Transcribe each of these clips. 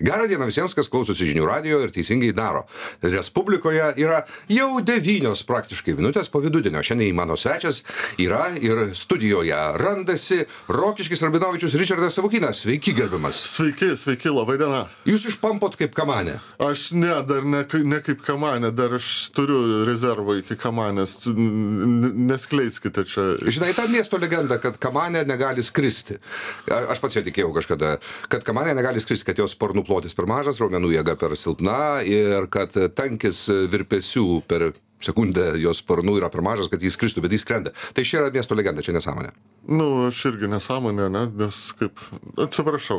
Gerą dieną visiems, kas klausosi žinių radijo ir teisingai daro. Respublikoje yra jau 9 praktiškai minutės po vidudienio. Šiandien mano svečias yra ir studijoje randasi Rokiškis Rabinovičius Ričardas Savukynas. Sveiki, gerbiamas. Sveiki, labai diena. Jūs išpampot kaip kamanė. Aš dar ne kaip kamanė, dar aš turiu rezervą iki kamanės. Neskleiskite čia. Žinai, ta miesto legenda, kad kamanė negali skristi. Aš pats jau tikėjau kažkada, kad kamanė negali skristi, kad jos sparnų plotis per mažas, raumenų jėga per silpna ir kad tankis virpesių per sekundę jos sparnų yra per mažas, kad jis skristų, bet jis skrenda. Tai čia yra miesto legenda, čia nesąmonė. Aš irgi nesąmonė, ne? Nes kaip... Atsiprašau.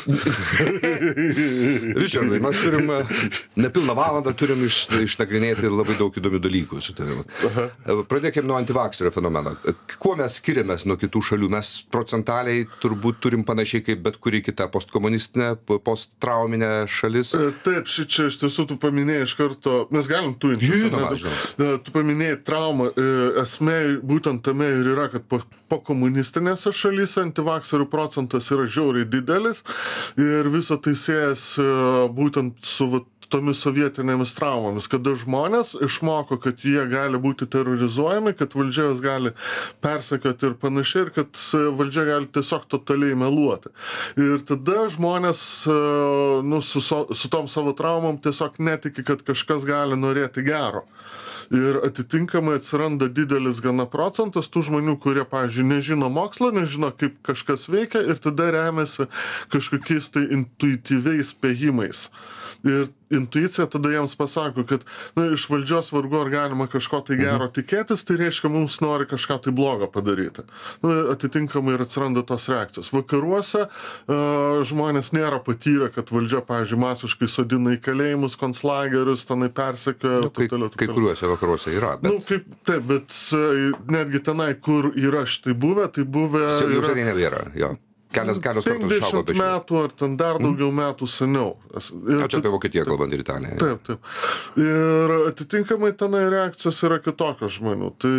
Ričardai, mes turim nepilną valandą, turim išnagrinėti labai daug įdomių dalykų su tavimi. Pradėkime nuo antivakserio fenomeno. Kuo mes skiriamės nuo kitų šalių? Mes procentaliai turbūt turim panašiai kaip bet kuri kita postkomunistinė, posttrauminė šalis. Taip, čia iš tiesų tu paminėjai iš karto, mes galim tu paminėjai traumą, esmė būtent tame ir yra, kad po komunistinėse šalyse antivakserių procentas yra žiauriai didelis ir visa tai siejas būtent su tomis sovietinėmis traumomis, kada žmonės išmoko, kad jie gali būti terrorizuojami, kad valdžia juos gali persekioti ir panašiai, ir kad valdžia gali tiesiog totaliai meluoti. Ir tada žmonės su tom savo traumom tiesiog netiki, kad kažkas gali norėti gero. Ir atitinkamai atsiranda didelis gana procentas tų žmonių, kurie, pavyzdžiui, nežino mokslo, nežino, kaip kažkas veikia ir tada remiasi kažkokiais tai intuityviais spėjimais. Ir intuicija tada jiems pasako, kad iš valdžios vargu ar galima kažko tai gero tikėtis, tai reiškia, mums nori kažką tai blogo padaryti. Atitinkamai ir atsiranda tos reakcijos. Vakaruose žmonės nėra patyrę, kad valdžia, pavyzdžiui, masiškai sodina į kalėjimus, konclagerius, tenai persekioja. Kai kuriuose vakaruose yra. Bet... bet netgi tenai, kur yra šitai buvę, tai buvę... Jau seniai nebėra, jo. Kelios kartus išaugo. 50 metų ar ten dar daugiau metų seniau. Čia apie Vokietiją kalbant ir Italiją. Taip. Ir atitinkamai tenai reakcijos yra kitokios žmonių. Tai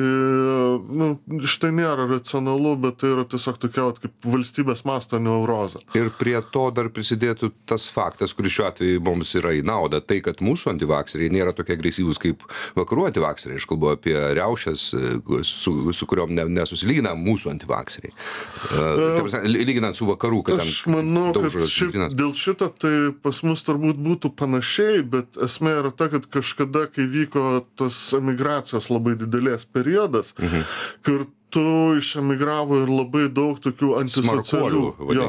štai nėra racionalu, bet tai yra tiesiog tokia kaip valstybės masto neurozė. Ir prie to dar prisidėtų tas faktas, kuris šiuo atveju mums yra į naudą, tai kad mūsų antivakseriai nėra tokie agresyvūs kaip vakarų antivakseriai. Aš kalbu apie riaušes, su kuriuom nesusilygina mūsų antivakseriai. Lyginant su vakarų, kad aš manau, kad dėl šito tai pas mus turbūt būtų panašiai, bet esmė yra ta, kad kažkada, kai vyko tos emigracijos labai didelės periodas, kartu išemigravo ir labai daug tokių antisocialių.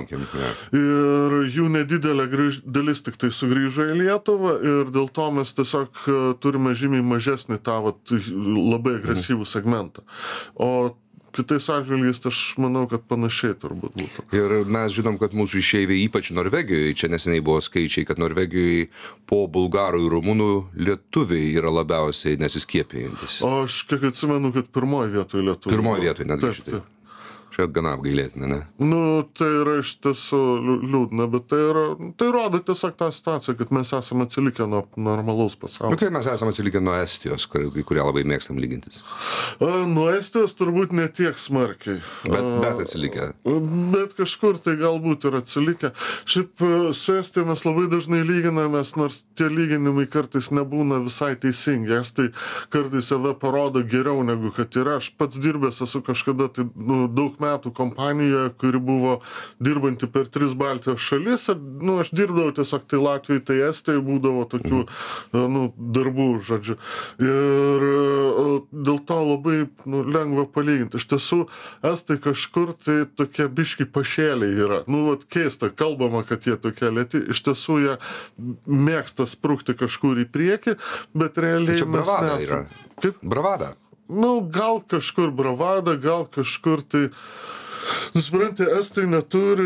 Ir jų nedidelė dalis tik tai sugrįžo į Lietuvą ir dėl to mes tiesiog turime žymiai mažesnį tą labai agresyvų segmentą. O kitais atžvilgiais, aš manau, kad panašiai turbūt būtų. Ir mes žinom, kad mūsų išeiviai, ypač Norvegijoje, čia neseniai buvo skaičiai, kad Norvegijoje po bulgarų ir rumunų lietuviai yra labiausiai nesiskiepėjantis. O aš kiek atsimenu, kad pirmoje vietoje lietuviai. Pirmoje vietoje, netgi šitai. Čia gana apgailėtina, ne? Tai yra iš tiesų liūdna, bet tai rodo tiesiog tą situaciją, kad mes esame atsilikę nuo normalaus pasaulio. Kaip mes esame atsilikę nuo Estijos, kurią labai mėgstam lygintis? Nuo Estijos turbūt ne tiek smarkiai. Bet atsilikę. Bet kažkur tai galbūt ir atsilikę. Šiaip su Estija mes labai dažnai lyginamės, nors tie lyginimai kartais nebūna visai teisingi. Estai kartais save parodo geriau negu kad yra. Aš pats dirbęs esu kažkada tai daug metų kompanijoje, kuri buvo dirbanti per 3 Baltijos šalis. Aš dirbdavau tiesiog tai Latvijai, tai Estijai, būdavo tokių darbų, žodžiu. Ir dėl to labai lengva palyginti. Iš tiesų, Estai kažkur tai tokie biški pašėliai yra. Keista, kalbama, kad jie tokie lėti. Iš tiesų, jie mėgsta sprukti kažkur į priekį, bet realiai čia mes bravada nesam. yra. Kaip? Bravada. Gal kažkur bravada, gal kažkur tai... Suprantate, Estai neturi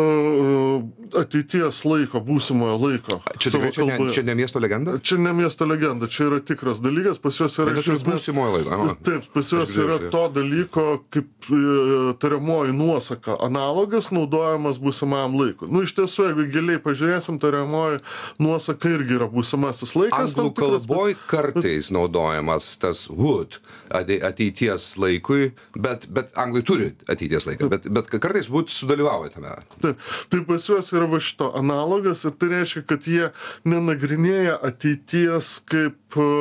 ateities laiko, būsimojo laiko. Čia ne miesto legenda? Čia ne miesto legenda, čia yra tikras dalykas, pas juos yra... būsimojo laiko. Taip, pas juos yra to dalyko, kaip tariamoji nuosaka, analogas naudojamas būsimam laikui. Iš tiesų, jeigu giliai pažiūrėsim, tariamoji nuosaka irgi yra būsimasis laikas. Anglų kalboj kartais naudojamas tas would ateities laikui, bet anglai turi ateities laiką. bet kartais būt sudalyvauja tame. Taip, tai pas juos yra va šito analogas ir tai reiškia, kad jie nenagrinėja ateities kaip,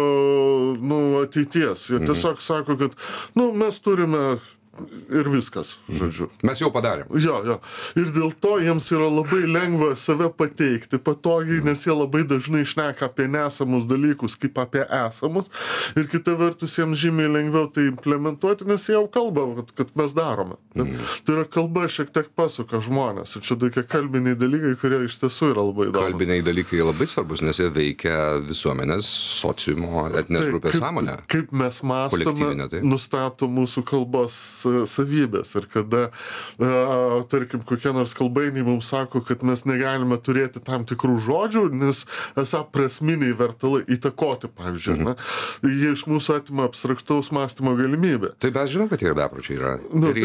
ateities. Jie tiesiog sako, kad, mes turime ir viskas, žodžiu. Mes jau padarėm. Jo. Ir dėl to jiems yra labai lengva save pateikti patogiai, nes jie labai dažnai šneka apie nesamus dalykus, kaip apie esamus. Ir kita vertus, jiems žymiai lengviau tai implementuoti, nes jie jau kalba, kad mes darome. Tai yra kalba šiek tiek pasuka žmonės. Ir čia tokie kalbiniai dalykai, kurie iš tiesų yra labai įdomus. Kalbiniai dalykai labai svarbus, nes jie veikia visuomenės, sociumo, etinės grupės sąmonę. Kaip mes mąstome, nustato mūsų kalbos savybės. Ir kada, tarkim, kokie nors kalbainiai mums sako, kad mes negalime turėti tam tikrų žodžių, nes esą prasminiai vertalai įtakoti, pavyzdžiui. Jie iš mūsų atima abstraktaus mąstymo galimybę. Tai mes žinom, kad jie bepročiai yra.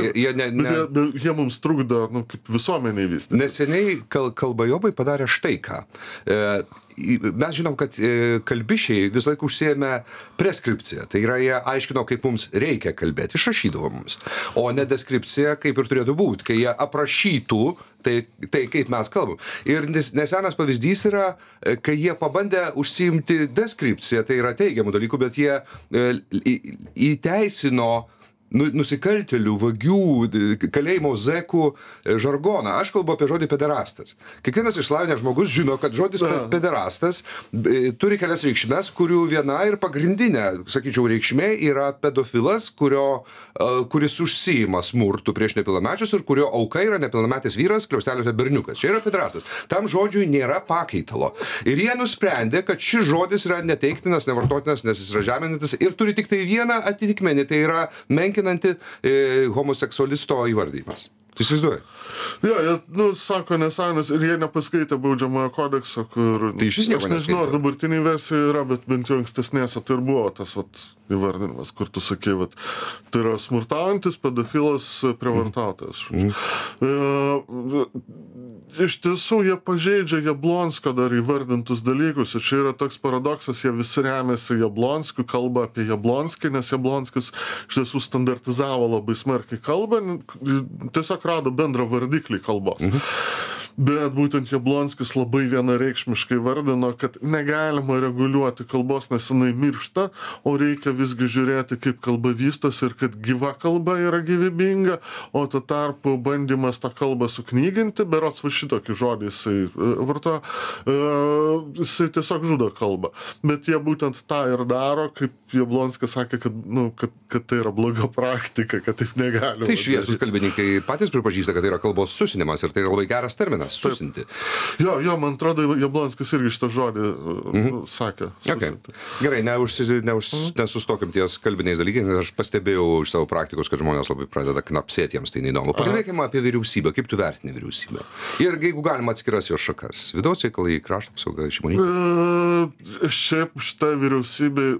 Jie mums trukdo, kaip visuomeniai vystyti. Neseniai kalbajobai padarė štai ką. Mes žinom, kad kalbišiai vis laik užsiėmė preskripciją. Tai yra, jie aiškino, kaip mums reikia kalbėti, išrašydavo mums. O ne deskripcija, kaip ir turėtų būti, kai jie aprašytų tai kaip mes kalbam. Ir nesenas pavyzdys yra, kai jie pabandė užsiimti deskripciją, tai yra teigiamų dalykų, bet jie įteisino nusikaltėlių, vagių, kalėjimo zekų žargoną. Aš kalbu apie žodį pederastas. Kiekvienas išsilavinęs žmogus žino, kad žodis pederastas turi kelias reikšmes, kurių viena ir pagrindinė, sakyčiau, reikšmė yra pedofilas, kuris užsiima smurtu prieš nepilnamečius ir kurio auka yra nepilnametis vyras, kliausteliuose berniukas. Čia yra pederastas. Tam žodžiui nėra pakaitalo. Ir jie nusprendė, kad šis žodis yra neteiktinas, nevartotinas, nes jis yra žeminantis ir turi tik tai vieną atitikmenį, tai yra menkinanti homoseksualisto įvardymas. Tu įsivaizduoji? Jo, sako nesąmonės ir jie nepaskaitė baudžiamojo kodekso, kur... Tai iš nieko aš nežinau, ar dabartiniai versijoje yra, bet bent jau ankstesnėse tai ir buvo tas įvardinimas, kur tu sakei, tai yra smurtaujantis pedofilas prievartautojas. Iš tiesų, jie pažeidžia Jablonskio dar įvardintus dalykus ir čia yra toks paradoksas, jie visi remiasi Jablonskiu, kalba apie Jablonskį, nes Jablonskis iš tiesų standartizavo labai smarkiai kalbą, tiesiog rado bendrą vardiklį kalbos. Bet būtent Jablonskis labai vienareikšmiškai vardino, kad negalima reguliuoti kalbos, nes jinai miršta, o reikia visgi žiūrėti, kaip kalba vystosi ir kad gyva kalba yra gyvybinga, o tuo tarpu bandymas tą kalbą suknyginti, berods va šitokį žodį jisai vartoja, jisai tiesiog žudo kalbą. Bet jie būtent tą ir daro, kaip Jablonskis sakė, kad tai yra bloga praktika, kad taip negalima. Tai šviesūs kalbininkai patys pripažįsta, kad tai yra kalbos susinimas ir tai yra labai geras terminas. Susinti. Jo, man atrodo, Jablonskis irgi šitą žodį sakė. Okay. Gerai, nesustokim ties kalbiniais dalykais, nes aš pastebėjau iš savo praktikos, kad žmonės labai pradeda knapsėti, jiems tai neįdomu. Pakalbėkime apie vyriausybę. Kaip tu vertini vyriausybę? Ir jeigu galima atskiras jos šakas. Vidaus reikalai, krašto apsauga, šimonytė. Šiaip šitą vyriausybę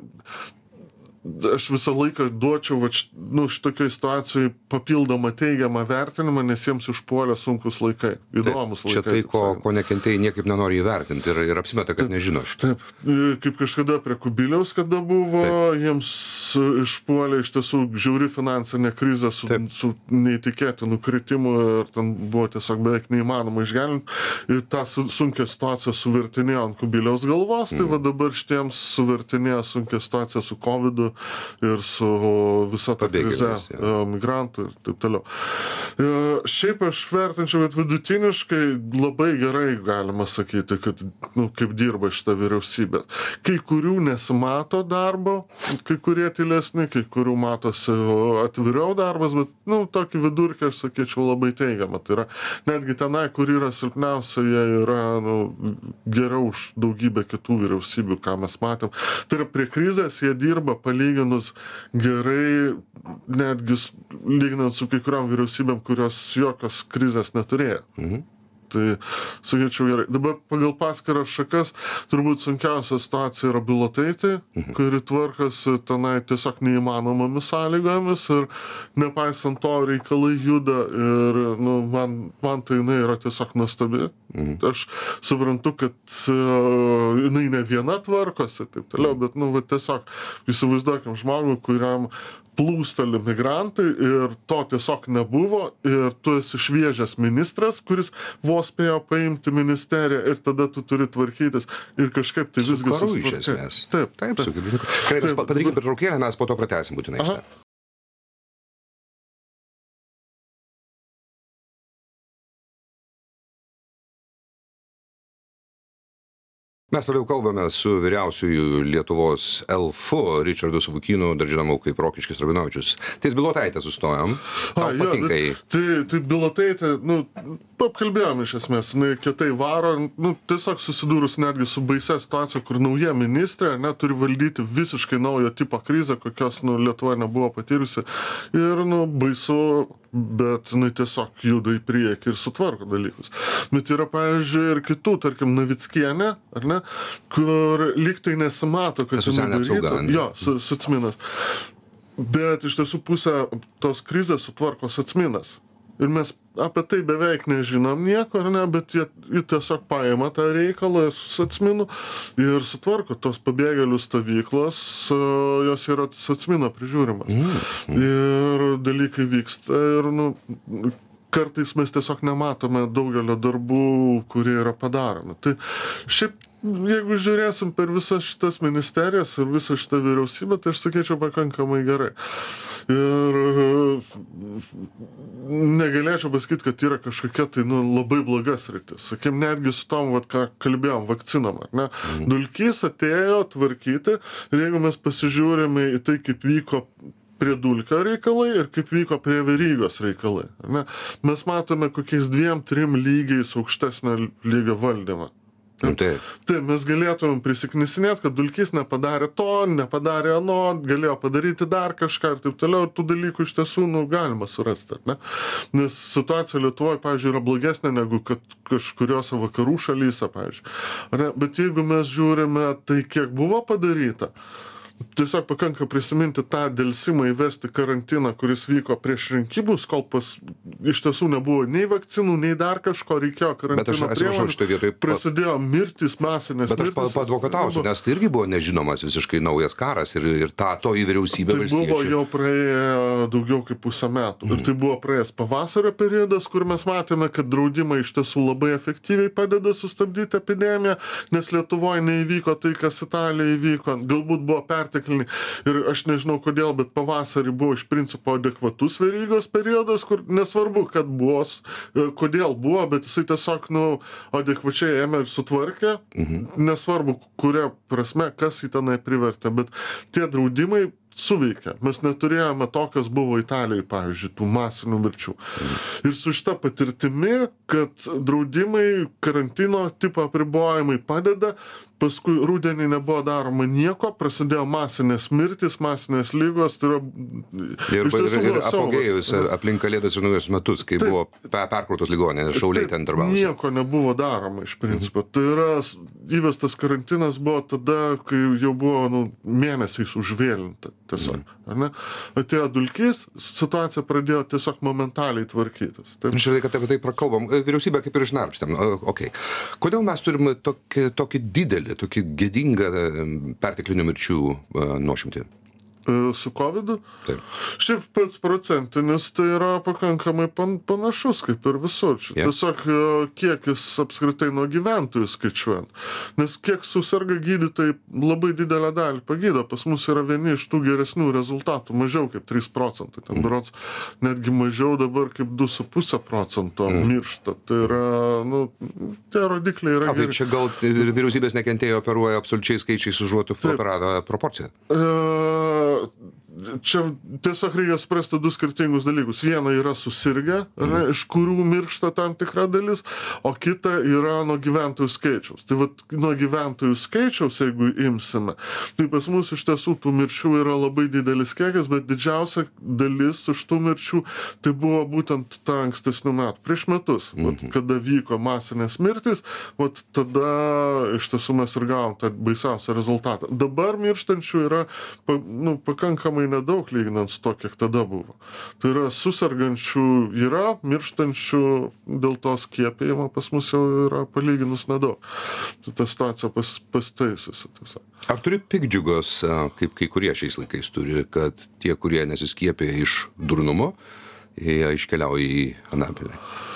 aš visą laiką duočiau šitokiai situacijai papildomą teigiamą vertinimą, nes jiems užpuolė sunkus laikai, įdomus laikai. Čia tai, ko nekentėjai, niekaip nenori įvertinti ir apsimeta, kad nežino šitą. Taip, kaip kažkada prie Kubiliaus, kada buvo, jiems išpuolė iš tiesų žiauri finansinė krizė su neįtikėtinu kritimu ir ten buvo tiesiog beveik neįmanoma išgelbėti. Ir tą sunkią situaciją suvertinėjo ant Kubiliaus galvos, tai va dabar šitiems suvertinėjo sunkią situaciją su COVID ir su visa ta krize migrantų ir taip toliau. Šiaip aš vertinčiau, kad vidutiniškai labai gerai galima sakyti, kad kaip dirba šita vyriausybė. Kai kurių nesimato darbo, kai kurie tylesni, kai kurių matosi atviriau darbas, bet tokį vidurkį aš sakyčiau labai teigiamą. Tai yra netgi tenai, kur yra silpniausia, jie yra geriau už daugybę kitų vyriausybių, ką mes matėm. Tai yra prie krizės jie dirba palyginus gerai, netgi lyginant su kai kuriam vyriausybėm, kurios jokios krizės neturėjo. Tai, sakyčiau, gerai. Dabar pagal paskiras šakas turbūt sunkiausia situacija yra Bilotaitė, kuri tvarkasi tenai tiesiog neįmanomomis sąlygomis ir nepaisant to reikalai juda ir man tai jinai yra tiesiog nuostabi. Aš suprantu, kad jinai ne viena tvarkosi, taip toliau, bet tiesiog įsivaizduokim žmogų, kuriam plūsteli migrantai ir to tiesiog nebuvo ir tu esi šviežias ministras, kuris vos spėjo paimti ministeriją ir tada tu turi tvarkytis ir kažkaip tai visgi susitvarkyti. Taip, sugebėti. Gerai, padarykime pertraukėlę, mes po to pratęsim būtinai šitą. Mes toliau kalbame su vyriausiųjų Lietuvos elfu Ričardu Savukynu, dar žinomau kaip Rokiškis Rabinovičius. Ties Bilotaitė sustojom. Tau patinka jį? Tai Bilotaitė, apkalbėjom iš esmės, kietai varo, tiesiog susidūrus netgi su baisia situacija, kur nauja ministrė turi valdyti visiškai naujo tipo krizę, kokios Lietuva nebuvo patyrusi. Ir baisu, bet tiesiog juda į priekį ir sutvarko dalykus. Bet yra, pavyzdžiui, ir kitų, tarkim, Navickienė, ar ne, kur lyg tai nesimato, kad socialinė apsauga. Jo, Socminas. Bet iš tiesų pusę tos krizės sutvarko Socminas. Ir mes apie tai beveik nežinom nieko, ar ne, bet jie tiesiog paima tą reikalą su Socminu ir sutvarko tos pabėgėlių stovyklos, jos yra Socmino prižiūrimas. Ir dalykai vyksta ir, kartais mes tiesiog nematome daugelio darbų, kurie yra padaromi. Tai šiaip, jeigu žiūrėsim per visas šitas ministerijas ir visą šitą vyriausybę, tai aš sakyčiau pakankamai gerai. Ir negalėčiau pasakyti, kad yra kažkokia tai labai bloga sritis. Sakym, netgi su tom, ką kalbėjom, vakcinom, ar ne? Dulkys atėjo tvarkyti ir jeigu mes pasižiūrime į tai, kaip vyko prie Dulkio reikalai ir kaip vyko prie Verygos reikalai, ar ne? Mes matome kokiais 2-3 lygiais aukštesnio lygio valdymą. Tai mes galėtumėm prisiknisinėti, kad Dulkys nepadarė to, nepadarė ano, galėjo padaryti dar kažką ir taip toliau. Ir tų dalykų iš tiesų galima surasti. Ne? Nes situacija Lietuvoje, pavyzdžiui, yra blogesnė negu kad kažkuriuose vakarų šalyse, pavyzdžiui. Bet jeigu mes žiūrime tai, kiek buvo padaryta, tiesiog pakanka prisiminti tą delsimą įvesti karantiną, kuris vyko prieš rinkimus, kol iš tiesų nebuvo nei vakcinų, nei dar kažko, reikėjo karantino priemonių. Prasidėjo mirtis, masinės mirtis. Bet aš paadvokatausiu, nes tai irgi buvo nežinomas visiškai naujas karas ir to į vyriausybę valstiečių. Tai buvo jau praėję daugiau kaip pusę metų. Ir tai buvo praėjęs pavasario periodas, kur mes matėme, kad draudimai iš tiesų labai efektyviai padeda sustabdyti epidemiją, nes Lietuvoje neįvyko tai, kas Italijoje įvyko. Galbūt buvo ir aš nežinau kodėl, bet pavasarį buvo iš principo adekvatus Verygos periodas, kur nesvarbu, kad buvo, kodėl buvo, bet jisai tiesiog, adekvačiai ėmė ir sutvarkė, nesvarbu, kuria prasme, kas į tenai privertė, bet tie draudimai suveikia. Mes neturėjome to, kas buvo Italijoje, pavyzdžiui, tų masinių mirčių. Ir su šita patirtimi, kad draudimai, karantino tipo apribojimai padeda, paskui rudenį nebuvo daroma nieko, prasidėjo masinės mirtis, masinės lygos, tai yra ir apogėjus aplink Kalėdas ir Naujus metus, kai buvo perkrautos ligoninės, šauliai ten darbavosi. Nieko nebuvo daroma iš principo. Tai yra įvestas karantinas buvo tada, kai jau buvo mėnesiais užvėlinta tiesiog. Atėjo Dulkys, situacija pradėjo tiesiog momentaliai tvarkytis. Šiandien, kad apie tai prakalbam, vyriausybė kaip ir išnarpštėm. Kodėl mes turime tokį didelį, tokį gėdingą perteklinių mirčių nuošimtį? Su COVID-u? Taip. Šiaip pats procentinis tai yra pakankamai panašus kaip ir visur. Tiesiog kiekis apskritai nuo gyventojų skaičiuojant. Nes kiek susirga gydytojai labai didelę dalį pagydo. Pas mus yra vieni iš tų geresnių rezultatų. Mažiau kaip 3%. Ten berods netgi mažiau dabar kaip 2,5% miršta. Tai yra, tie rodikliai yra geri. Tai čia gal vyriausybės nekentėjo operuoja absoliučiai skaičiais užuotų operavę proporciją? Čia tiesiog reikia suprasti du skirtingus dalykus. Viena yra susirgę, iš kurių miršta tam tikra dalis, o kita yra nuo gyventojų skaičiaus. Tai vat nuo gyventojų skaičiaus, jeigu imsime, tai pas mus iš tiesų tų mirčių yra labai didelis kiekis, bet didžiausia dalis iš tų mirčių tai buvo būtent ta ankstesnių metų. Prieš metus, vat, kada vyko masinės mirtis, vat tada iš tiesų mes ir gavom tą baisiausią rezultatą. Dabar mirštančių yra pakankamai nedaug lyginant su to, kiek tada buvo. Tai yra susirgančių yra, mirštančių dėl to skiepijimo pas mus jau yra palyginus nedaug. Tai ta situacija pastaisiusi tiesiog. Ar turi piktdžiugos, kaip kai kurie šiais laikais turi, kad tie, kurie nesiskiepė iš durnumo, jie iškeliauja į Anapilį?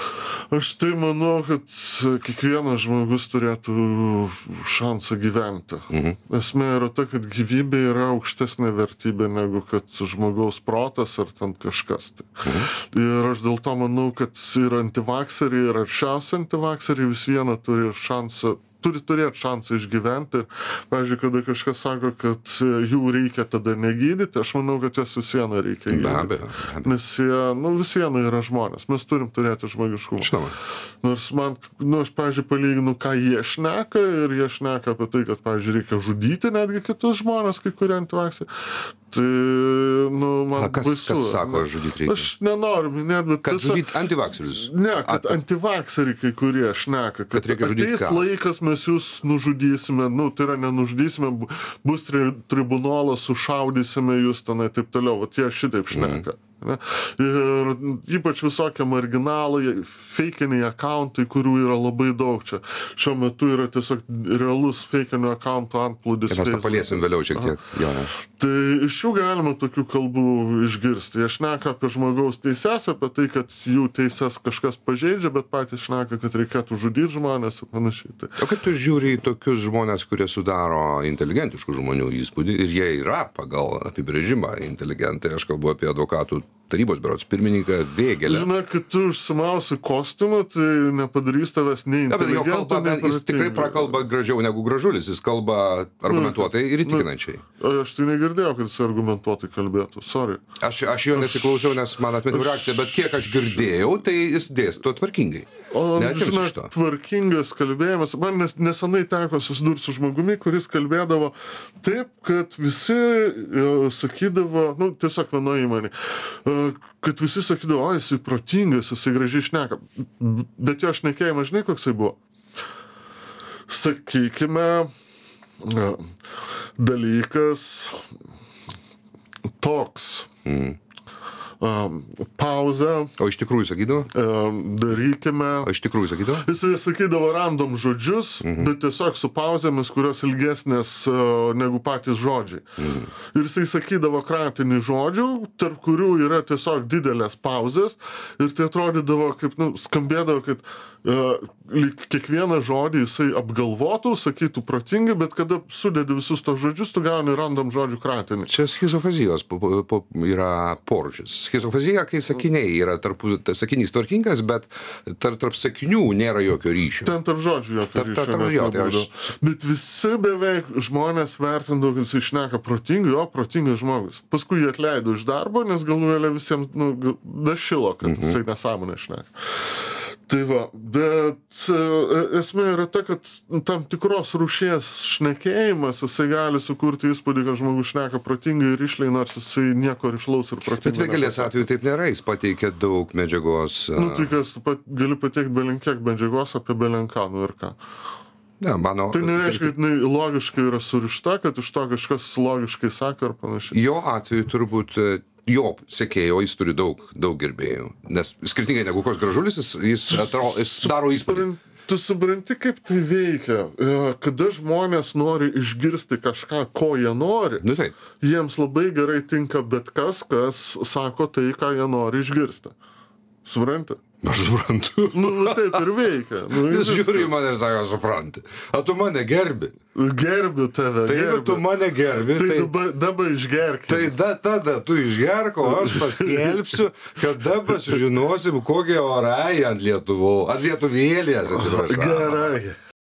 Aš tai manau, kad kiekvienas žmogus turėtų šansą gyventi. Esmė yra ta, kad gyvybė yra aukštesnė vertybė negu kad žmogaus protas ar ten kažkas. Ir aš dėl to manau, kad ir antivakseriai, ir aršiausi antivakseriai vis viena turi turėti šansą išgyventi. Ir, pavyzdžiui, kada kažkas sako, kad jų reikia tada negydyti, aš manau, kad jas vis viena reikia gydyti. Be abejo. Nes jie, vis viena yra žmonės. Mes turim turėti žmogiškumą. Žinoma. Nors man, aš, pavyzdžiui, palyginu, ką jie šneka, ir jie šneka apie tai, kad, pavyzdžiui, reikia žudyti netgi kitus žmonės, kai kurie antivakseriai. Tai, man baisu. Kas sako, žudyti reikia? Aš nenoriu minėti, bet... Kad žudyti antivakserius? Ne, kad antivakseriai kai kurie šneka, kad ateis laikas, mes jūs nužudysime, tai yra nenužudysime, bus tribunolas, sušaudysime jūs tenai, taip toliau, vat jie šitaip šneka. Ir ypač visokie marginalai, feikiniai akauntai, kurių yra labai daug čia. Šiuo metu yra tiesiog realus feikinių akauntų antplūdis. Mes tą paliesim vėliau šiek tiek. Tai iš jų galima tokių kalbų išgirsti. Jie šneka apie žmogaus teises, apie tai, kad jų teises kažkas pažeidžia, bet patys šneka, kad reikėtų žudyti žmonės ir panašiai. O kaip tu žiūri į tokius žmonės, kurie sudaro inteligentiškų žmonių įspūdį, ir jie yra pagal apibrėžimą inteligentai, aš kalbu apie advokatų tarybos berods pirmininką Vėgėlę. Žinai, kad tu užsimausi kostiumą, tai nepadarys tavęs nei inteligentų, nei jis tikrai prakalba gražiau negu Gražulis, jis kalba argumentuotai ir įtikinančiai. Aš tai negirdėjau, kad jis argumentuotai kalbėtų, sorry. Aš jo nesiklausiau, nes man atmetė reakciją, bet kiek aš girdėjau, tai jis dėsto tvarkingai. Žinai, tvarkingas kalbėjimas, man nesenai teko susidurti su žmogumi, kuris kalbėdavo taip, kad visi sakydavo, tiesiog vienoje įmonėje, kad visi sakydavo, jisai protingas, jisai gražiai šneka, bet jo šnekėjimas, žinai, koksai buvo? Sakykime, dalykas toks, pauzę. O iš tikrųjų sakydavo? Darykime. O iš tikrųjų sakydavo? Jisai sakydavo random žodžius, bet tiesiog su pauzėmis, kurios ilgesnės negu patys žodžiai. Ir jisai sakydavo kratinį žodžių, tarp kurių yra tiesiog didelės pauzės, ir tai atrodydavo, kaip, skambėdavo, kad kiekvieną žodį jisai apgalvotų, sakytų protingai, bet kada sudedi visus tos žodžius, tu gauni random žodžių kratinį. Čia schizofazijos yra porušis. Schizofazija, kai sakiniai yra sakinys tvarkingas, bet tarp sakinių nėra jokio ryšio. Ten tarp žodžių jokio ryšio. Bet visi beveik žmonės vertindavo, kad jisai šneka protingai, protingas žmogus. Paskui jį atleido iš darbo, nes galų gale visiems dašilo, kad jisai nesąmonę šneka. Tai va, bet esmė yra ta, kad tam tikros rūšies šnekėjimas, jisai gali sukurti įspūdį, kad žmogus šneka protingai ir išliai, nors jisai nieko rišlaus ir protingai. Bet Vėgėlės atveju taip nėra, jis pateikė daug medžiagos. Tai kas, gali pateikti belenkiek medžiagos apie belenką, ir ką. Ne, tai nereiškia, kad logiškai yra surišta, kad iš to kažkas logiškai sako ar panašiai. Jo atveju turbūt jo sekėjo, jis turi daug gerbėjų, nes skirtingai negu koks Gražulis, jis daro įspūdį. Tu supranti, kaip tai veikia, kada žmonės nori išgirsti kažką, ko jie nori, jiems labai gerai tinka bet kas sako tai, ką jie nori išgirsti. Supranti? Aš suprantu. Taip ir veikia. Jis žiūri į mane ir sako, supranti. O tu mane gerbi? Gerbiu tave. Tai jeigu tu mane gerbi, tai dabar išgerk. Tai tada tu išgerk, o aš paskelbsiu, kad dabar sužinosim, kokie orai ant lietuvėlės, atsiprašau. Gerai.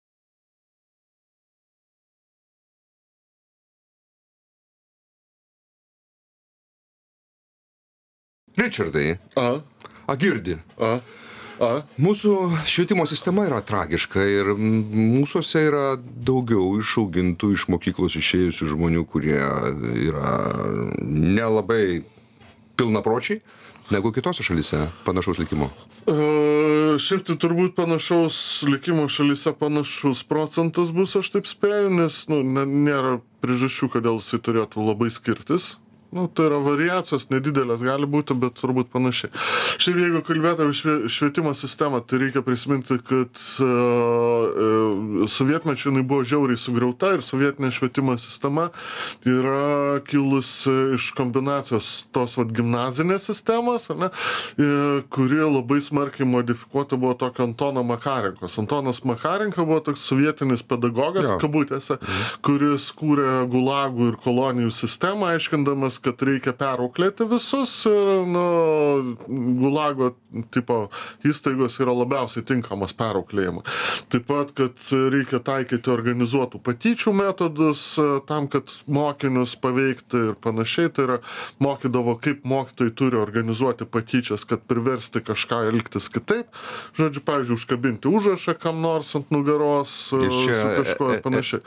Ričardai. Girdi. Mūsų švietimo sistema yra tragiška ir mūsuose yra daugiau išaugintų iš mokyklos išėjusių žmonių, kurie yra nelabai pilnapročiai negu kitose šalyse panašaus likimo. Šiaip tai turbūt panašaus likimo šalyse panašus procentas bus, aš taip spėju, nes nėra priežasčių, kodėl jisai turėtų labai skirtis. Nu, tai yra variacijos, nedidelės gali būti, bet turbūt panašiai. Šiaip jeigu kalbėtų apie švietimo sistemą, tai reikia prisiminti, kad sovietmečiu jinai buvo žiauriai sugriauta ir sovietinė švietimo sistema yra kilusi iš kombinacijos tos gimnazinės sistemos, ne, kuri labai smarkiai modifikuota buvo tokio Antono Makarenkos. Antonas Makarenka buvo toks sovietinis pedagogas, kabutėse, kuris kūrė gulagų ir kolonijų sistemą, aiškindamas, kad reikia perauklėti visus ir, gulago tipo įstaigos yra labiausiai tinkamas perauklėjimui. Taip pat, kad reikia taikyti organizuotų patyčių metodus tam, kad mokinius paveikti ir panašiai. Tai yra mokydavo, kaip mokytojai turi organizuoti patyčias, kad priversti kažką elgtis kitaip. Žodžiu, pavyzdžiui, užkabinti užrašą kam nors ant nugaros su kažko ir panašiai.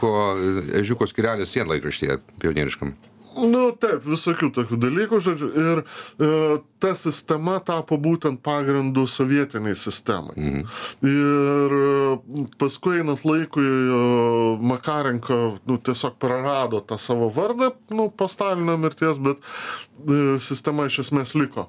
Ežiuko skyrelis sienlaikraštyje pionieriškam. Nu, taip, visokių tokių dalykų, žodžiu, ir ta sistema tapo būtent pagrindu sovietiniai sistemai. Ir paskui einant laikui Makarenko, tiesiog prarado tą savo vardą, po Stalino mirties, bet sistema iš esmės liko.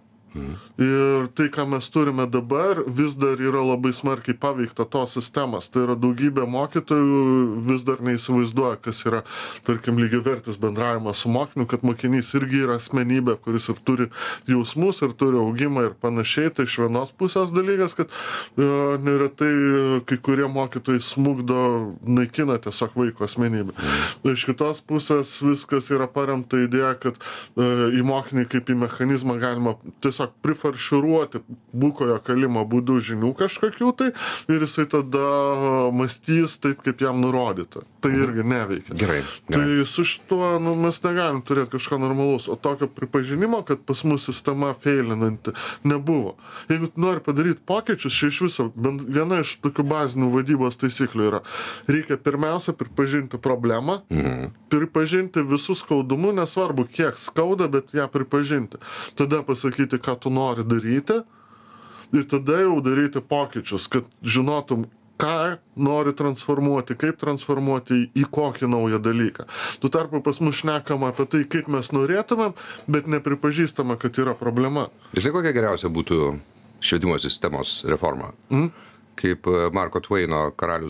Ir tai, ką mes turime dabar, vis dar yra labai smarkiai paveikta tos sistemas. Tai yra daugybė mokytojų vis dar neįsivaizduoja, kas yra, tarkim, lygiavertis bendravimas su mokiniu, kad mokinys irgi yra asmenybė, kuris ir turi jausmus, ir turi augimą ir panašiai. Tai iš vienos pusės dalykas, kad neretai kai kurie mokytojai smugdo, naikina tiesiog vaiko asmenybę. Iš kitos pusės viskas yra paremta idėja, kad į mokinį kaip į mechanizmą galima tiesiog prifarširuoti bukojo kalimo būdu žinių kažkokių tai ir jisai tada mąstys taip, kaip jam nurodyta. Tai irgi neveikia. Gerai. Tai su šituo mes negalim turėti kažką normalaus, o tokio pripažinimo, kad pas mus sistema feilinanti, nebuvo. Jeigu nori padaryti pokyčius, iš viso, viena iš tokių bazinių vadybos taisyklių yra, reikia pirmiausia pripažinti problemą, pripažinti visus skaudumus, nesvarbu kiek skauda, bet ją pripažinti. Tada pasakyti, ką tu nori daryti ir tada jau daryti pokyčius, kad žinotum, ką nori transformuoti, kaip transformuoti į kokį naują dalyką. Tuo tarpu pas mus šnekama apie tai, kaip mes norėtumėm, bet nepripažįstama, kad yra problema. Žinai, kokia geriausia būtų švietimo sistemos reforma? Kaip Marko Twaino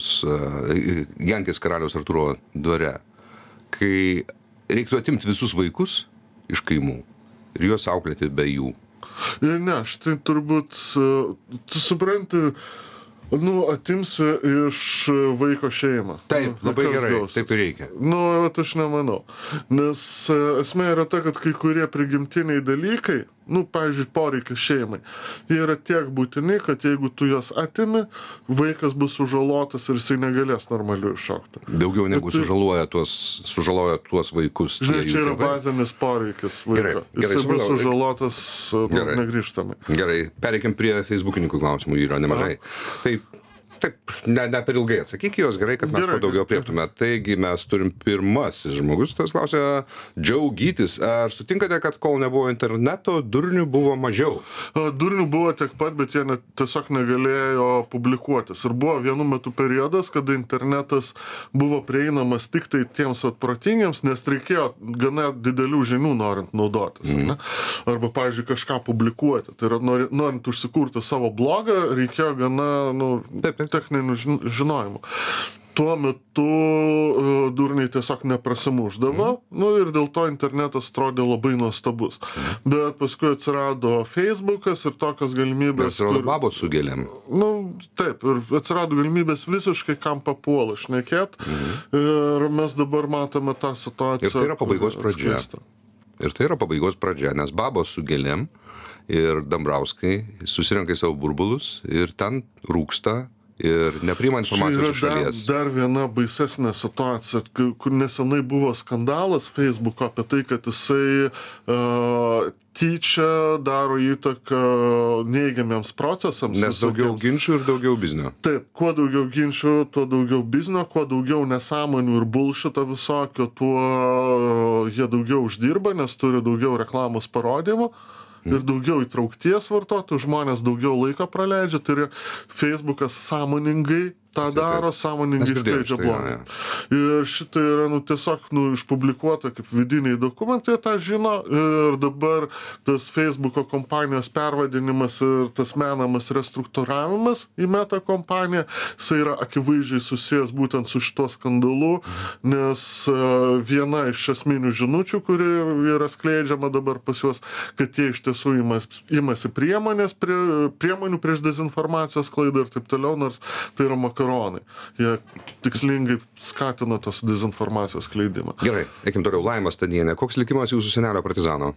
Genkės karaliaus Artūro dvare, kai reiktų atimti visus vaikus iš kaimų ir juos auklėti be jų. Ne, aš tai turbūt, tu supranti, atimsi iš vaiko šeimą. Taip, labai gerai, taip ir reikia. Aš nemanau. Nes esmė yra ta, kad kai kurie prigimtiniai dalykai, pavyzdžiui, poreikis šeimai, jie yra tiek būtini, kad jeigu tu juos atimi, vaikas bus sužalotas ir jisai negalės normaliai iššokti. Daugiau negu sužaloja tuos vaikus. Žinai, čia yra bazinis poreikis vaiko. Jisai bus sužalotas negrįžtamai. Gerai, pereikim prie feisbukininkų klausimų, yra nemažai. Taip, ne per ilgai atsakyk juos, gerai, kad mes daugiau prieptume. Taigi mes turim pirmasis žmogus, tas klausia Džiaugytis. Ar sutinkate, kad kol nebuvo interneto, durnių buvo mažiau? Durnių buvo tiek pat, bet jie tiesiog negalėjo publikuotis. Ir buvo vienu metu periodas, kada internetas buvo prieinamas tik tai tiems protingiams, nes reikėjo gana didelių žinių norint naudotis. Arba, pavyzdžiui, kažką publikuoti. Tai yra, norint užsikurti savo blogą, reikėjo gana, techninių žinojimų. Tuo metu durniai tiesiog neprasimuždavo, ir dėl to internetas atrodė labai nuostabus. Bet paskui atsirado Facebookas ir tokios galimybės. Atsirado babos su gėlėm. Taip, ir atsirado galimybės visiškai kam papuola šnekėt. Ir mes dabar matome tą situaciją. Ir tai yra pabaigos pradžia. Nes babos su gėlėm ir Dambrauskai susirenka į savo burbulus ir ten rūksta ir nepriima informacijos iš šalies. Dar viena baisesnė situacija, kur nesenai buvo skandalas Facebooko apie tai, kad jisai tyčia daro įtaką neigiamiems procesams. Nes daugiau ginčių ir daugiau biznio. Taip, kuo daugiau ginčių, tuo daugiau biznio, kuo daugiau nesąmonių ir bullshito visokio, tuo jie daugiau uždirba, nes turi daugiau reklamos parodymų. Ir daugiau įtraukties vartotojų, žmonės daugiau laiko praleidžia, tai Facebookas sąmoningai tą daro, sąmoningai skleidžia blogį. Ir šitai yra, tiesiog, išpublikuota kaip vidiniai dokumentai, tą žino, ir dabar tas Facebooko kompanijos pervadinimas ir tas menamas restruktūravimas į Meta kompaniją, jisai yra akivaizdžiai susijęs būtent su šituo skandalu, nes viena iš esminių žinučių, kuri yra skleidžiama dabar pas juos, kad jie iš tiesų imasi priemonių prieš dezinformacijos klaidą ir taip toliau, nors tai yra makaronai. Jie tikslingai skatina tos dezinformacijos skleidimą. Gerai, eikim toliau. Laima Stanienė, koks likimas jūsų senelio partizano?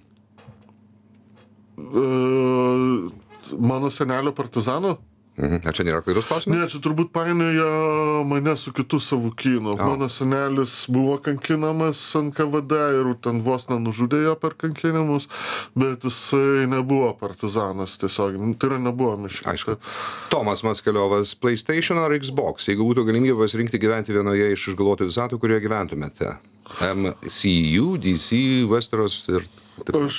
Mano senelio partizano? Ar čia nėra klaidos klausimas? Ne, čia turbūt painioja mane su kitu savukynu. Mano senelis buvo kankinamas NKVD ir ten vos nenužudė jo per kankinimus, bet jisai nebuvo partizanas tiesiog. Tai yra nebuvo miškai. Aišku. Tomas Maskeliovas, PlayStation ar Xbox? Jeigu būtų galimybė pasirinkti gyventi vienoje iš išgalvotų visatų, kurioje gyventumėte? MCU, DC, Westeros ir... Aš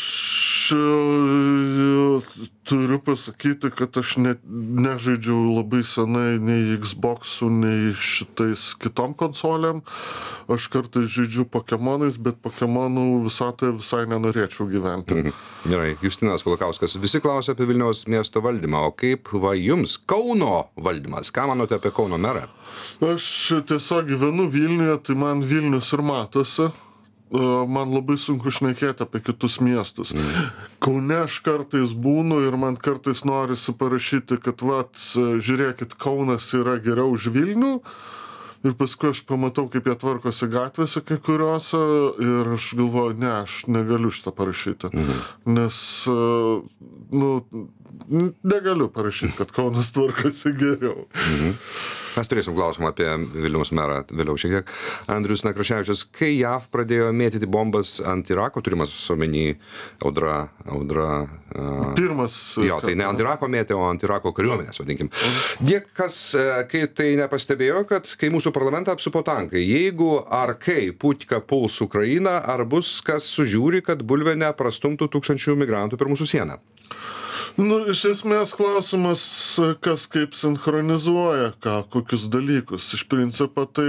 turiu pasakyti, kad aš nežaidžiau labai senai nei Xbox'u, nei šitais kitom konsolėm. Aš kartais žaidžiu Pokemonais, bet Pokemonų visatoje visai nenorėčiau gyventi. Gerai, Justinas Kulakauskas. Visi klausia apie Vilniaus miesto valdymą, o kaip va jums Kauno valdymas? Ką manote apie Kauno merą? Aš tiesiog gyvenu Vilniuje, tai man Vilnius ir matosi. Man labai sunku šnekėti apie kitus miestus. Kaune aš kartais būnu ir man kartais norisi parašyti, kad žiūrėkit, Kaunas yra geriau už Vilnių. Ir paskui aš pamatau, kaip jie tvarkosi gatvėse kai kuriuose ir aš galvoju, ne, aš negaliu šitą parašyti. Nes, negaliu parašyti, kad Kaunas tvarkosi geriau. Mes turėsim klausimą apie Vilniaus merą vėliau šiek tiek. Andrius Nekraševičius, kai JAV pradėjo mėtyti bombas ant Irako, turimas omeny audra... Pirmas... Jo, tai ne ant Irako mėtė, o ant Irako kariuomenės, vadinkim. Niekas, kai tai nepastebėjo, kad kai mūsų parlamentą apsupo tankai, jeigu ar kai Putika puls Ukrainą, ar bus kas sužiūri, kad bulvė neprastumtų tūkstančių migrantų per mūsų sieną? Iš esmės klausimas, kas kaip sinchronizuoja, kokius dalykus. Iš principo tai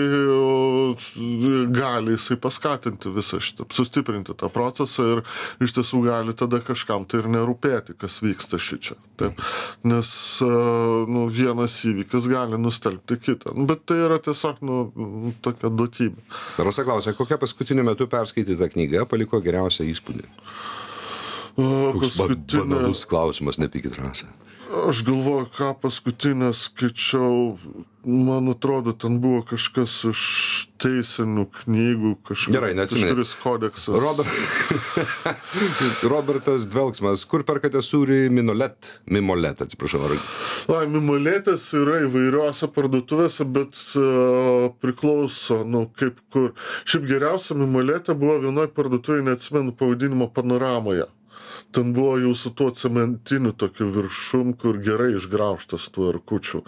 gali jisai paskatinti visą šitą, sustiprinti tą procesą ir iš tiesų gali tada kažkam tai ir nerūpėti, kas vyksta šičia. Taip. Nes vienas įvykis gali nustelbti kitą. Bet tai yra tiesiog tokia duotybė. Rasa klausia, kokia paskutiniu metu perskaityta knyga paliko geriausią įspūdį? Koks banalus klausimas, nepykit, Rasa. Aš galvoju, ką paskutinę skaičiau, man atrodo, ten buvo kažkas iš teisinių knygų, kažkuris kodeksas. Robertas Dvelksmas, kur perkate sūrį Mimolet, atsiprašau. Mimoletės yra įvairiuose parduotuvėse, bet priklauso, kaip kur. Šiaip geriausia Mimoletė buvo vienoj parduotuvėje, neatsimenu pavadinimo, Panoramoje. Ten buvo jau su tuo cementiniu tokiu viršum, kur gerai išgraužtas tų arkučių.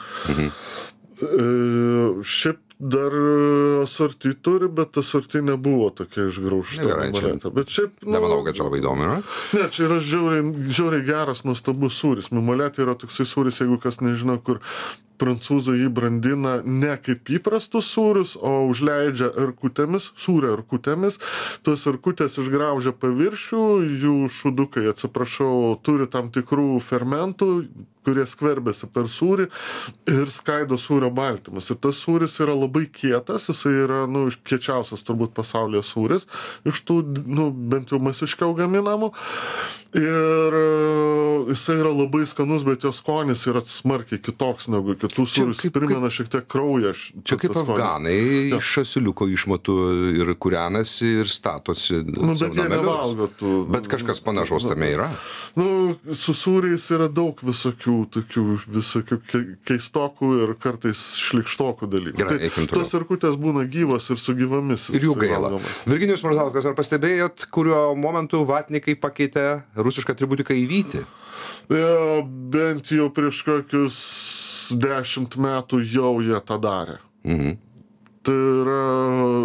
Šiaip dar asorti turi, bet asorti nebuvo tokia išgraužta. Mimoletė. Nemanau, kad čia labai įdomi, ne? Ne, čia yra žiauriai geras, nuostabus sūris. Mimoletė yra toksai sūris, jeigu kas nežino, kur prancūzai jį brandina ne kaip įprastus sūrius, o užleidžia erkutėmis, sūrio erkutėmis. Tos erkutės išgraužia paviršių, jų šudukai, atsiprašau, turi tam tikrų fermentų, kurie skverbiasi per sūrį ir skaido sūrio baltymus. Ir tas sūris yra labai kietas, jisai yra, kiečiausias turbūt pasaulyje sūris, iš tų, bent jau masiškiau gaminamų. Ir jisai yra labai skanus, bet jo skonis yra smarkiai kitoks negu kitų sūrius, primena šiek tiek kraują. Čia kaip afganai iš asiliuko išmatų ir kūrenasi ir statosi. Bet jie nevalgo tų. Bet kažkas panašaus tame yra. Su sūriais yra daug visokių keistokų ir kartais šlikštokų dalykų. Gerai, eikim toliau. Tos erkutės būna gyvos ir su gyvomis. Ir jų gaila. Virginijus Marzalkas, ar pastebėjot, kuriuo momentu vatnikai pakeitė rusišką atributiką į vytį? Bent jau prieš kokius 10 metų jau jie tą darė. Tai yra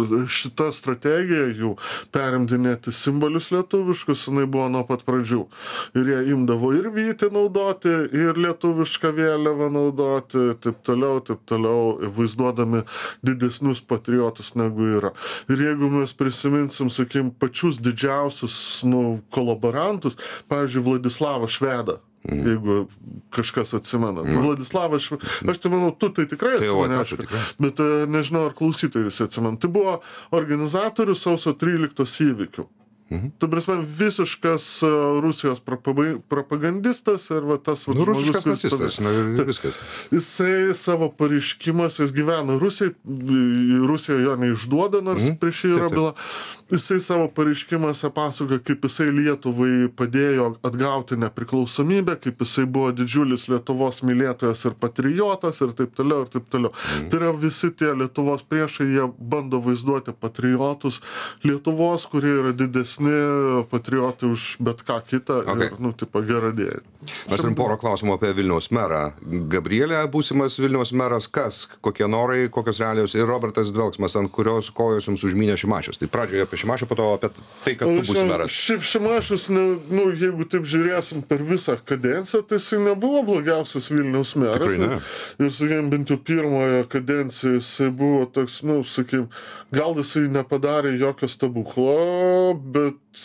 šita strategija jų perimdinėti simbolius lietuviškus, jinai buvo nuo pat pradžių. Ir jie imdavo ir vytį naudoti, ir lietuvišką vėliavą naudoti, taip toliau, vaizduodami didesnius patriotus negu yra. Ir jeigu mes prisiminsim, sakykim, pačius didžiausius kolaborantus, pavyzdžiui, Vladislavą Švedą, jeigu kažkas atsimena. Vladislavas, aš tai manau, tu tai tikrai atsimeni, bet nežinau, ar klausytojai visi atsimena. Tai buvo organizatorius sausio 13 įvykių. Tu prasme, visiškas Rusijos propagandistas ir va tas rusiškas nacistas, viskas. Jisai savo pareiškimas, jis gyvena Rusija jo neišduoda, nors prieš jį yra byla. Jisai savo pareiškimuose pasakoja, kaip jisai Lietuvai padėjo atgauti nepriklausomybę, kaip jisai buvo didžiulis Lietuvos mylėtojas ir patriotas ir taip toliau. Tai yra visi tie Lietuvos priešai, jie bando vaizduoti patriotus Lietuvos, kurie yra didesni patriotai už bet ką kitą ir, geradėjai. Mes turim porą klausimų apie Vilniaus merą. Gabrielė, būsimas Vilniaus meras, kas, kokie norai, kokios realijos, ir Robertas Dvelksmas, ant kurios kojos jums užmynė Šimašius. Tai pradžioje apie Šimašių, po to apie tai, kad tu būsi meras. Šiaip Šimašius, jeigu taip žiūrėsim per visą kadenciją, tai jisai nebuvo blogiausias Vilniaus meras. Tikrai ne. Ir, sakykime, bent jau pirmoje kadencijoje jisai buvo toks, sakykime, gal jisai nepadarė jokio stebuklo, bet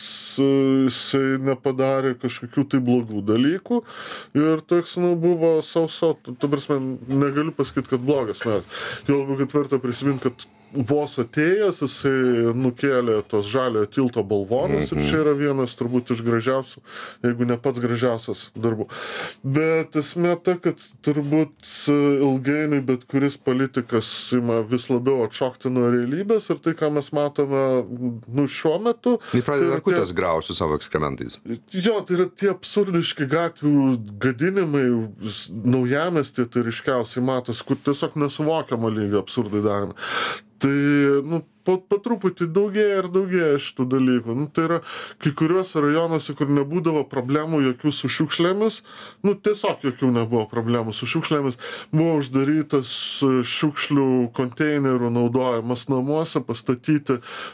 jisai nepadarė kažkokių tai blogų dalykų ir toks, buvo sauso, tu prasme, negaliu pasakyti, kad blogas meras. Jau labiau, kad verta prisiminti, kad vos atėjęs, jisai nukėlė tos žaliojo tilto balvonus ir čia yra vienas turbūt iš gražiausių, jeigu ne pats gražiausias darbų. Bet esmė ta, kad turbūt ilgainiui bet kuris politikas ima vis labiau atšokti nuo realybės ir tai, ką mes matome šiuo metu. Jis pradeda Arkutės graužti savo ekskrementais. Jo, tai yra tie absurdiški gatvių gadinimai, naujamiesty tai ryškiausiai matos, kur tiesiog nesuvokiama lygio absurdai darome. Tai, po truputį daugėja ir daugėja šitų dalykų. Tai yra kai kuriuose rajonuose, kur nebūdavo problemų jokių su šiukšlėmis, tiesiog jokių nebuvo problemų su šiukšlėmis, buvo uždarytas šiukšlių konteinerių naudojimas namuose, pastatyti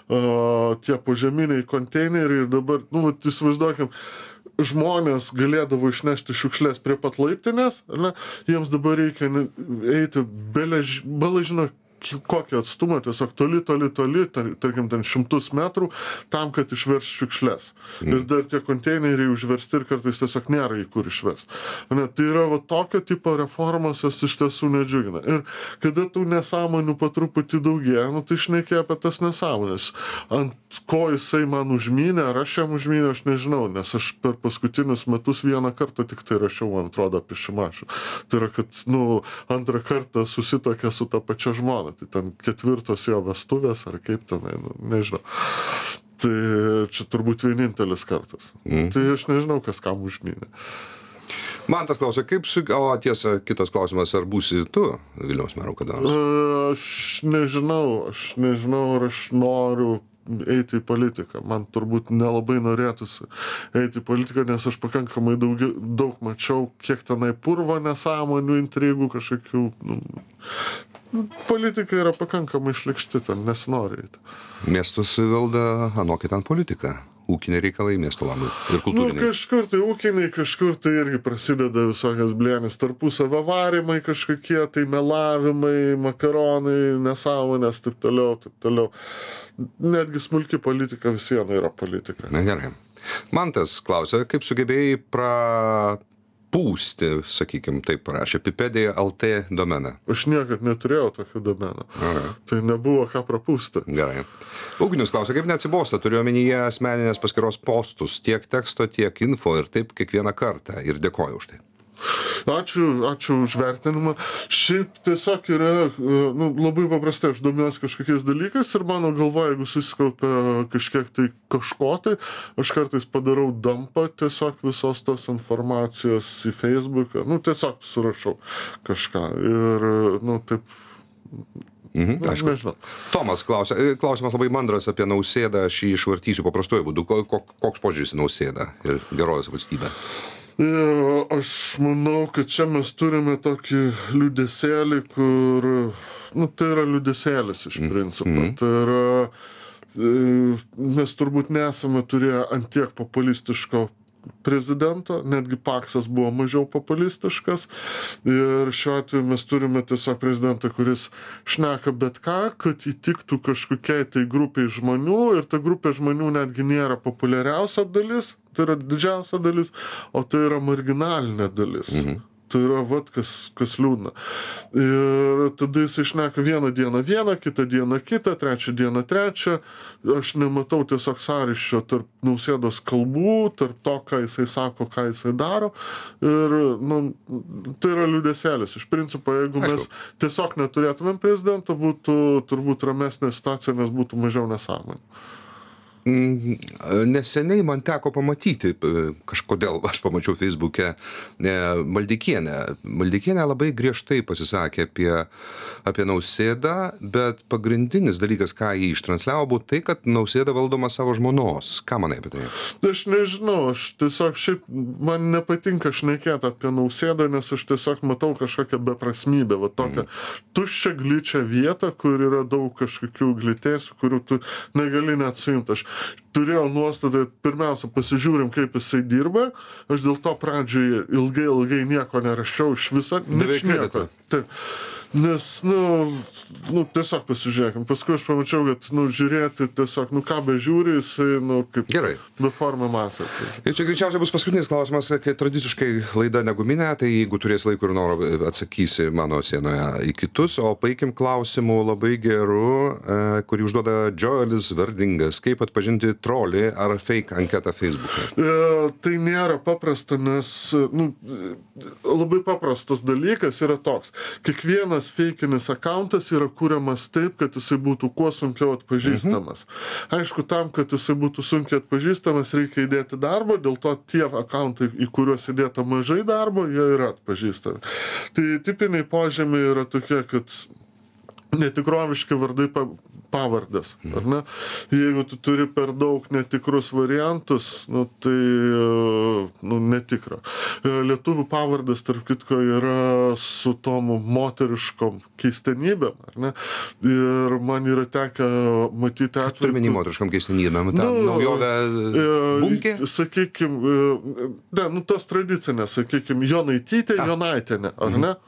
tie požeminiai konteineriai ir dabar, įsivaizduokim, žmonės galėdavo išnešti šiukšlės prie pat laiptinės, jiems dabar reikia eiti beležino kokį atstumą, tiesiog toli, tarkim, ten 100 metrų, tam, kad išvers šiukšlės. Ir dar tie konteineriai užversti ir kartais tiesiog nėra į kur išvers. Tai yra tokio tipo reformos, jos iš tiesų nedžiugina. Ir kada tų nesąmonių po truputį daugėja, tai šnekė apie tas nesąmonės. Ant ko jisai man užmynė, ar aš jam užmynė, aš nežinau, nes aš per paskutinius metus vieną kartą tik tai rašiau, man atrodo, apie Šimašių. Tai yra, kad, antrą kartą susitokė su ta pačia žmona. Tai ten 4 jo vestuvės, ar kaip tenai, nežinau. Tai čia turbūt vienintelis kartas. Tai aš nežinau, kas kam užmynė. Man tas klausia, tiesa, kitas klausimas, ar būsi tu Vilniaus meru kada? Aš nežinau, ar aš noriu eiti į politiką. Man turbūt nelabai norėtųsi eiti į politiką, nes aš pakankamai daug mačiau, kiek tenai purvo nesąmonių, intrigų kažkokių. Politika yra pakankamai šlykšti, ten nesinori eiti. Miestus valda anokia ten politika. Ūkiniai reikalai miesto labui ir kultūriniai. Kažkur tai ūkiniai, kažkur tai irgi prasideda visokios blėnės, tarpusavio varymai kažkokie, tai melavimai, makaronai, nesąmonės, taip toliau. Netgi smulki politika vis viena yra politika. Na gerai. Mantas klausia, kaip sugebėjai pūsti, sakykim, taip parašė, Pipedija LT domeną. Aš niekad neturėjau tokio domeno. Tai nebuvo ką prapūsti. Gerai. Ugnius klausia, kaip neatsibosta, turiu omenyje asmeninės paskyros postus, tiek teksto, tiek info ir taip kiekvieną kartą. Ir dėkoju už tai. Ačiū už vertinimą. Šiaip tiesiog yra, labai paprastai, aš domiuosi kažkokiais dalykais ir mano galva, jeigu susikaupia kažkiek tai kažko, tai aš kartais padarau dumpą tiesiog visos tos informacijos į Facebooką. Tiesiog surašau kažką ir, taip. Aišku. Nežinau. Tomas klausimas labai mandras apie Nausėdą, aš jį išvartysiu paprastuoju būdu. Koks požiūris į Nausėdą ir gerovės valstybę? Aš manau, kad čia mes turime tokį liūdesėlį, kur, nu, tai yra liūdesėlis iš principo. Tai yra, mes turbūt nesame turėję antiek populistiško prezidento, netgi Paksas buvo mažiau populistiškas ir šiuo atveju mes turime tiesiog prezidentą, kuris šneka bet ką, kad įtiktų kažkokiai tai grupiai žmonių ir ta grupė žmonių netgi nėra populiariausia dalis, tai yra didžiausia dalis, o tai yra marginalinė dalis. Tai yra vat kas liūdna. Ir tada jisai šneka vieną dieną vieną, kitą dieną kitą, trečią dieną trečią. Aš nematau tiesiog sąryšio tarp Nausėdos kalbų, tarp to, ką jisai sako, ką jisai daro. Ir nu, tai yra liūdesėlis. Iš principo, jeigu mes tiesiog neturėtumėm prezidento, būtų turbūt ramesnė situacija, nes būtų mažiau nesąmonių. Neseniai man teko pamatyti, kažkodėl aš pamačiau Facebook'e Maldeikienę. Maldeikienė labai griežtai pasisakė apie Nausėdą, bet pagrindinis dalykas, ką jį ištransliavo, buvo tai, kad Nausėda valdoma savo žmonos. Ką manai apie tai? Aš nežinau, aš tiesiog šiaip man nepatinka šnekėti apie Nausėdą, nes aš tiesiog matau kažkokią beprasmybę, va tokią tuščią gličią vietą, kur yra daug kažkokių glitėsių, kurių tu negali net suimti. Aš turėjau nuostatą, pirmiausia, pasižiūrim, kaip jisai dirba. Aš dėl to pradžioje ilgai nieko nerašiau iš viso. Nieko. Taip. Nes, tiesiog pasižiūrėkim. Paskui aš pamačiau, kad, žiūrėti tiesiog, ką bežiūri, jisai, kaip beformė masė. Ir čia greičiausiai bus paskutinis klausimas, kai tradiciškai laida neguminė, tai jeigu turės laiko ir noro, atsakysi mano sienoje į kitus, o paeikim klausimų labai gerų, kurį užduoda Joelis Verdingas. Kaip atpažinti trolį ar fake anketą Facebook'e? Tai nėra paprasta, nes, labai paprastas dalykas yra toks. Kiekvienas feikinis akauntas yra kuriamas taip, kad jisai būtų kuo sunkiau atpažįstamas. Aišku, tam, kad jisai būtų sunkiai atpažįstamas, reikia įdėti darbo, dėl to tie akauntai, į kuriuos įdėta mažai darbo, jie yra atpažįstami. Tai tipiniai požymiai yra tokie, kad netikroviški vardai pavardės, ar ne? Jeigu tu turi per daug netikrus variantus, tai netikra. Lietuvių pavardės, tarp kitko, yra su tom moteriškom keistenybėm, ar ne? Ir man yra tekę matyti atveju... Turime moteriškom keistenybėm, tą naujovę bunkė? Sakykim, tos tradicinės, sakykim, Jonaitytė, Jonaitienė, ar ne?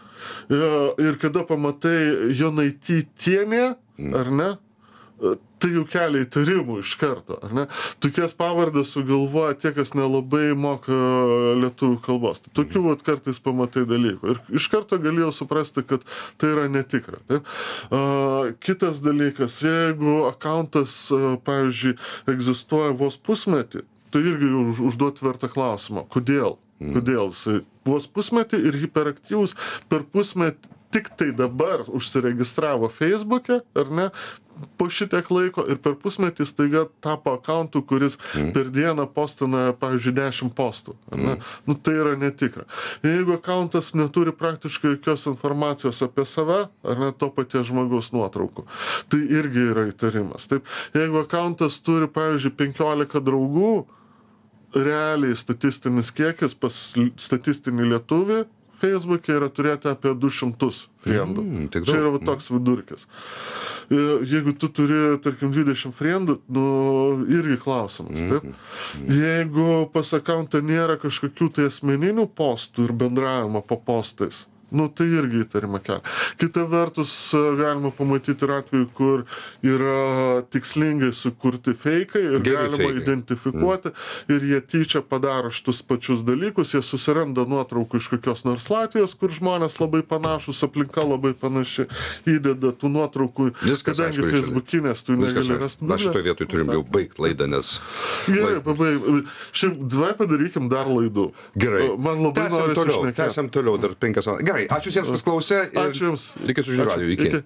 Ir kada pamatai Jonaitytienė, ar ne, tai jau kelia įtarimų iš karto, ar ne? Tokias pavardės sugalvoja tie, kas nelabai moka lietuvių kalbos. Tokių kartais pamatai dalykų. Ir iš karto galėjau suprasti, kad tai yra netikra. Taip? Kitas dalykas, jeigu akauntas, pavyzdžiui, egzistuoja vos pusmetį, tai irgi užduoti vertą klausimą. Kodėl? Kodėl jisai vos pusmetį ir hiperaktyvus per pusmetį tik tai dabar užsiregistravo Facebook'e, ar ne, po šitiek laiko ir per pusmetį staiga tapo akauntu, kuris per dieną postina, pavyzdžiui, 10 postų. Ar ne? Tai yra netikra. Jeigu akauntas neturi praktiškai jokios informacijos apie save, ar ne, to paties žmogaus nuotraukų, tai irgi yra įtarimas. Taip, jeigu akauntas turi, pavyzdžiui, 15 draugų, realiai statistinis kiekis pas statistinį lietuvį Facebook'e yra turėti apie 200 friendų. Čia yra toks vidurkis. Jeigu tu turi, tarkim, 20 friendų, irgi klausimas, taip? Jeigu pas akauntą nėra kažkokių tai asmeninių postų ir bendravimo po postais, tai irgi įtarimą kelia. Kita vertus, galima pamatyti ir atveju, kur yra tikslingai sukurti feikai ir galima identifikuoti ir jie tyčia padaro šitus pačius dalykus, jie susiranda nuotraukų iš kokios nors Latvijos, kur žmonės labai panašus, aplinka labai panaši, įdeda tų nuotraukų, kadangi Facebookinės tu negali rasti. Na, šitoje vietoje turim jau baigti laidą, nes... Gerai, šiaip dvi padarykim dar laidų. Gerai. Man labai norisi šnekėti. Tęsiam toliau dar 5 valandas. Gerai, ačiū visiems, kas klausė. Ačiū Jums. Likit su žinių radiju. Iki.